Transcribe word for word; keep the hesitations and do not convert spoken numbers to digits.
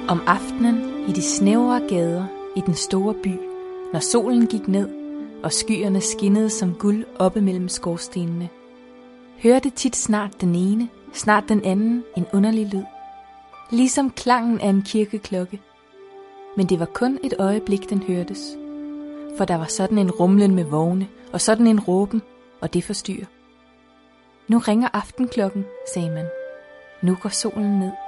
Om aftenen i de snævre gader i den store by, når solen gik ned og skyerne skinnede som guld oppe mellem skorstenene, hørte tit snart den ene, snart den anden en underlig lyd, ligesom klangen af en kirkeklokke. Men det var kun et øjeblik, den hørtes, for der var sådan en rumlen med vogne og sådan en råben, og det forstyrrer. Nu ringer aftenklokken, sagde man. Nu går solen ned.